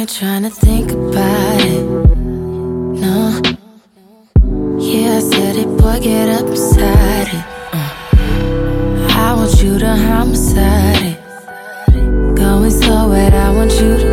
ain't tryna think about it, no. Yeah, I said it, boy, get up beside it. I want you to homicide it. Going so wet, I want you to